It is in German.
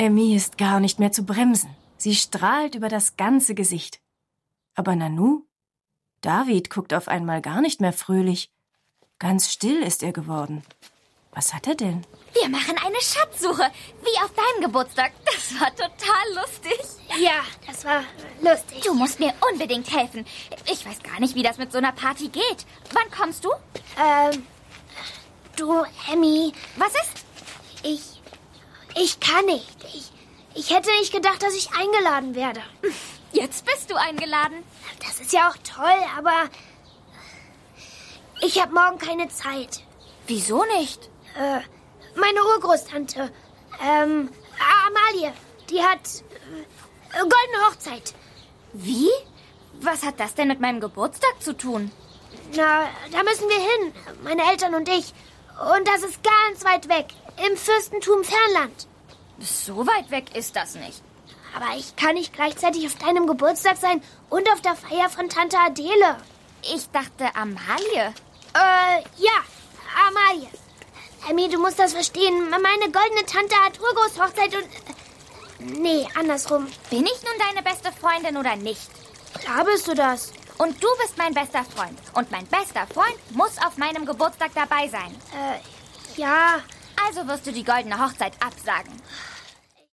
Emmy ist gar nicht mehr zu bremsen. Sie strahlt über das ganze Gesicht. Aber Nanu? David guckt auf einmal gar nicht mehr fröhlich. Ganz still ist er geworden. Was hat er denn? Wir machen eine Schatzsuche, wie auf deinem Geburtstag. Das war total lustig. Ja, das war lustig. Du musst mir unbedingt helfen. Ich weiß gar nicht, wie das mit so einer Party geht. Wann kommst du? Du, Emmy. Was ist? Ich kann nicht. Ich hätte nicht gedacht, dass ich eingeladen werde. Jetzt bist du eingeladen. Das ist ja auch toll, aber ich habe morgen keine Zeit. Wieso nicht? Meine Urgroßtante, Amalie, die hat goldene Hochzeit. Wie? Was hat das denn mit meinem Geburtstag zu tun? Na, da müssen wir hin, meine Eltern und ich. Und das ist ganz weit weg, im Fürstentum Fernland. So weit weg ist das nicht. Aber ich kann nicht gleichzeitig auf deinem Geburtstag sein und auf der Feier von Tante Adele. Ich dachte Amalie. Ja, Amalie. Emmy, du musst das verstehen. Meine goldene Tante hat Urgroßhochzeit und... Nee, andersrum. Bin ich nun deine beste Freundin oder nicht? Klar bist du das. Und du bist mein bester Freund. Und mein bester Freund muss auf meinem Geburtstag dabei sein. Ja. Also wirst du die goldene Hochzeit absagen.